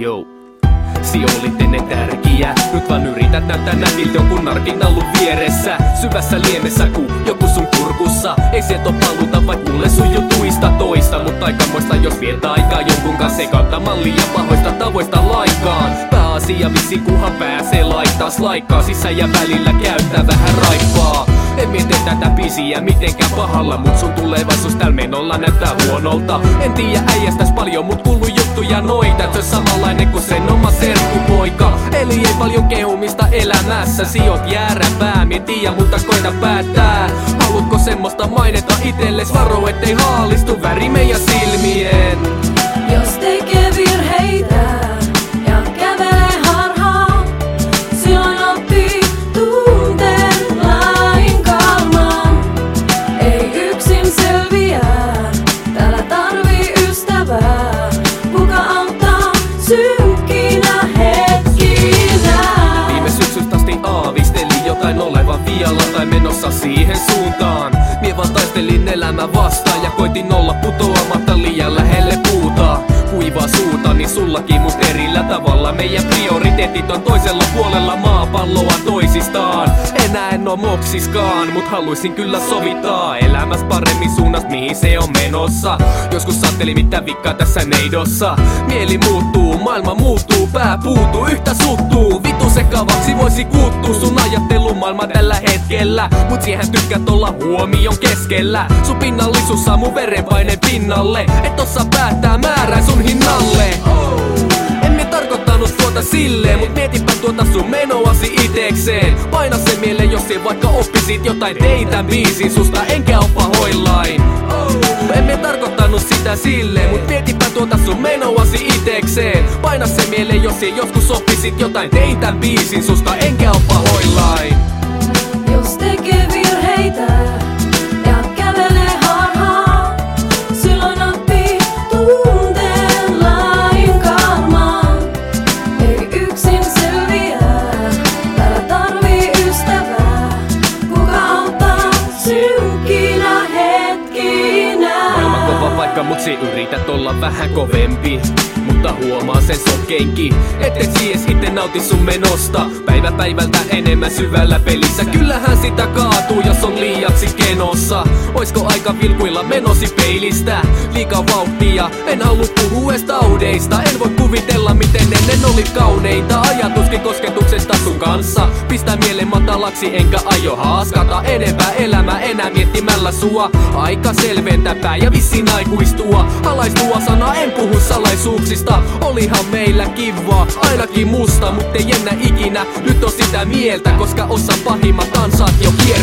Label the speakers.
Speaker 1: Yo. Si olit ennen tärkiä, nyt vaan yrität näyttää nätiltä jonkun narkin ollut vieressä. Syvässä liemessä ku joku sun kurkussa. Ei sieltä oo paluuta vaik mulle sun jutuista toista. Mut aikamoista jos viettää aikaa jonkun kanssa sekauttamaan liian pahoista tavoista laikaan. Pääasia vissi kuhan pääsee laittaas laikkaa sisään ja välillä käyttää vähän raippaa. En mieti tätä biisiä mitenkään pahalla, mut sun tulevaisuus täällä menolla näyttää huonolta. En tiedä äijästäs paljon, mut kuuluu juttuja noita. Et se samanlainen kuin sen oma serkkupoika. Eli ei paljon kehumista elämässä. Sijoit jääräpää, mie tiedä, mutta koita päättää. Haluatko semmoista mainetta itelles? Varo ettei haalistu väri meidän silmien.
Speaker 2: Jos tekee virheitä ja kävelee harhaan, silloin oppii tunteen lain kalman. Ei yksin selviää, täällä tarvii ystävää, kuka auttaa synkkinä hetkinä.
Speaker 1: Viime syksystä asti aavistelin jotain olevan vialla tai menossa siihen suuntaan. Mie vaan taistelin elämän vastaan ja koitin olla putoamatta liian lähelle puuta. Kuivaa suuta, niin sullakin mut erillä tavalla. Meidän prioriteetit on toisella puolella maapalloa toisistaan. Enää en oo moksiskaan, mut haluisin kyllä sovittaa elämäs paremmin suunnasta mihin se on menossa. Joskus ajattelin mitä vikkaa tässä neidossa. Mieli muuttuu, maailma muuttuu, pää puutuu, yhtä suttuu. Vitu sekavaksi voisi kuuttua sun ajattelumaailma tällä hetkellä. Mut siihen tykkäät olla huomion keskellä. Sun pinnallisuus saa mun verenpaineen pinnalle. Et osaa päättää määrää sun hinnalle. En mie tarkoittanut tuota silleen, mut mietipä tuota sun menoasi itekseen. Paina se mieleen jos ei vaikka oppisit jotain, tein tän biisin susta enkä oo pahoillain. En mie tarkoittanut sitä silleen, mut mietipä tuota sun menoasi itekseen. Paina se mieleen jos ei joskus oppisit jotain, tein tän biisin susta enkä oo pahoillain.
Speaker 2: Jos tekee virheitä ja kävelee harhaan, silloin oppii tunteen lain kalman. Ei yksin selviää, täällä tarvii ystävää, kuka auttaa synkkinä hetkinä.
Speaker 1: Maailman kova paikka, mut si yrität olla vähän kovempi. Mutta huomaa sen sokeinkin, et sies itse nauti sun menosta. Päivä päivältä enemmän syvällä pelissä. Kyllähän sitä kaatuu, jos on liiaksi kenossa. Oisko aika vilkuilla menosi peilistä? Liikaa vauhtia, en halua puhua ees taudeista. En voi kuvitella miten ennen olit kauneita. Ajatuskin kosketuksesta sun kanssa pistää mielen matalaksi enkä aio haaskata enempää elämää enää miettimällä sua. Aika selventäpää ja vissiin aikuistua. Halaistua sana en puhu salaisuuksista. Olihan meillä kivaa, ainakin musta, mut ei ennä ikinä. Nyt on sitä mieltä, koska osa pahimmat ansat jo kiertää.